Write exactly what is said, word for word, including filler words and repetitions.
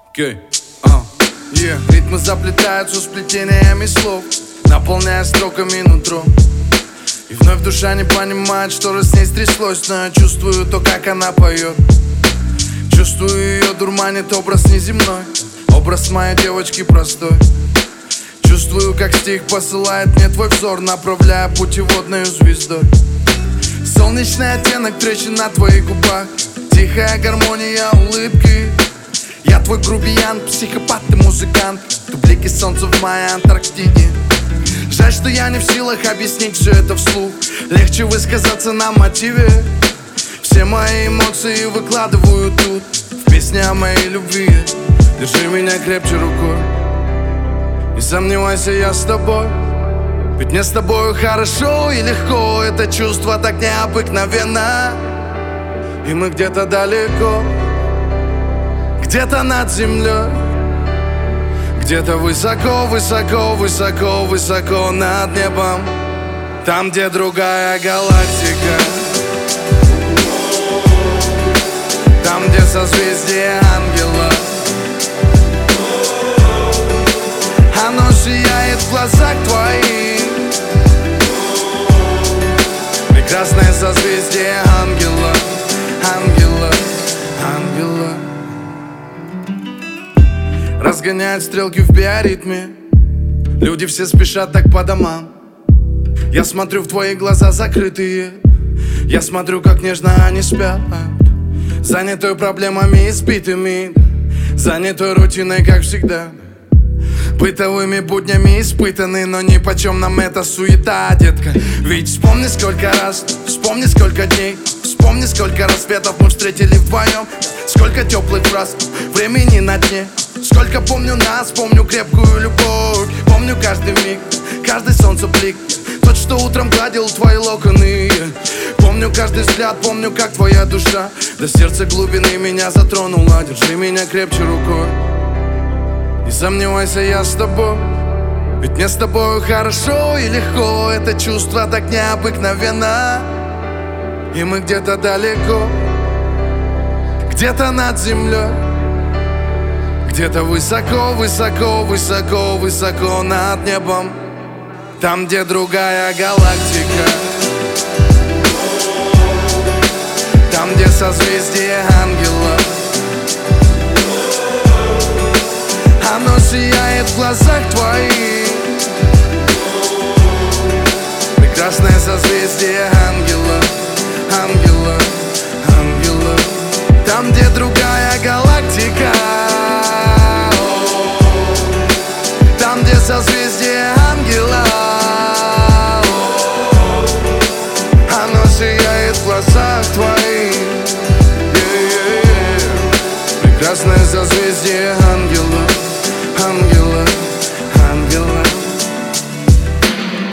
Okay. Uh. Yeah. Ритмы заплетаются сплетениями слов, наполняя строками нутро. И вновь душа не понимает, что же с ней стряслось, но я чувствую то, как она поет. Чувствую ее дурманит образ неземной, образ моей девочки простой. Чувствую, как стих посылает мне твой взор, направляя путеводной звездой. Солнечный оттенок трещин на твоих губах, тихая гармония улыбки. Я твой грубиян, психопат и музыкант, ты блики солнца в моей Антарктиде. Жаль, что я не в силах объяснить все это вслух, легче высказаться на мотиве. Все мои эмоции выкладываю тут, в песне о моей любви. Держи меня крепче рукой, не сомневайся, я с тобой. Ведь мне с тобой хорошо и легко, это чувство так необыкновенно. И мы где-то далеко, где-то над землей, где-то высоко, высоко, высоко, высоко над небом, там, где другая галактика, там, где созвездие ангела. Оно сияет в глазах твоих, прекрасное созвездие ангела, ангела, ангела. Разгоняют стрелки в биоритме, люди все спешат так по домам. Я смотрю в твои глаза закрытые, я смотрю, как нежно они спят, занятой проблемами избитыми, занятой рутиной, как всегда. Бытовыми буднями испытаны, но нипочем нам эта суета, детка. Ведь вспомни, сколько раз, вспомни, сколько дней, вспомни, сколько рассветов мы встретили вдвоем. Сколько теплых фраз, времени на дне. Сколько помню нас, помню крепкую любовь. Помню каждый миг, каждый солнцеблик, тот, что утром гладил твои локоны. Помню каждый взгляд, помню, как твоя душа до сердца глубины меня затронула. Держи меня крепче рукой, не сомневайся, я с тобой. Ведь мне с тобой хорошо и легко, это чувство так необыкновенно. И мы где-то далеко, где-то над землей, где-то высоко, высоко, высоко, высоко над небом, там, где другая галактика, там, где созвездие ангела. Оно сияет в глазах твоих,